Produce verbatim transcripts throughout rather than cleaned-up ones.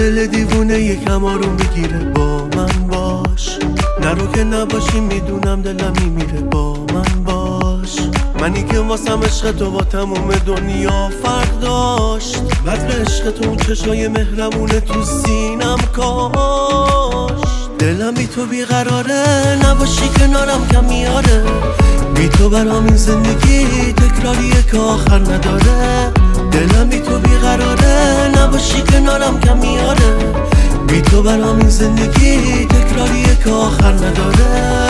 دل دیوونه یکم آروم بگیره، با من باش. نرو که نباشی میدونم دلم میمیره، با من باش. منی که واسم عشق تو با تموم دنیا فرق داشت. بدر عشق تو اون چشای مهربونه تو سینم کاش. دلم بی تو بیقراره، نباشی کنارم کم میاره. بی تو برام این زندگی تکراریه که آخر نداره. دلم بی تو بیقراره، نباشی کنارم کم میاره. بی تو برام این زندگی تکراریه که آخر نداره.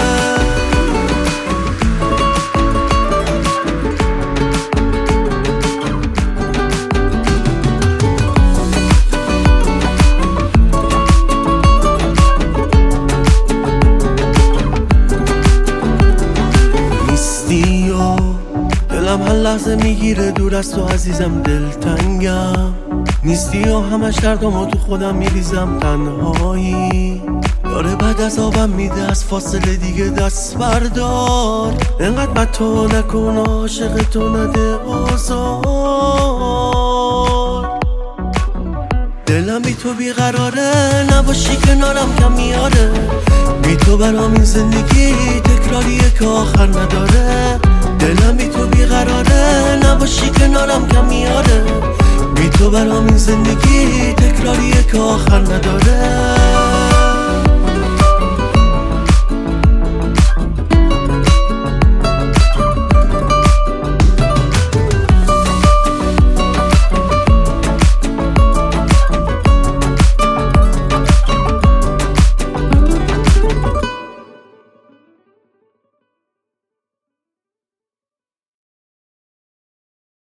دلم هر لحظه میگیره دور از تو عزیزم، دلتنگم نیستی و همش دردمو تو خودم میریزم. تنهایی داره بعد از آبم میده، از فاصله دیگه دست بردار. انقدر بد تو نکن، عاشق تو نده آزار. دلم بی تو بیقراره، نباشی کنارم کم میاره. بی تو برام این زندگی تکراریه که آخر نداره. دلم بی تو بیقراره، نباشی کنارم کم میاره. بی تو برام این زندگی تکراریه که آخر نداره.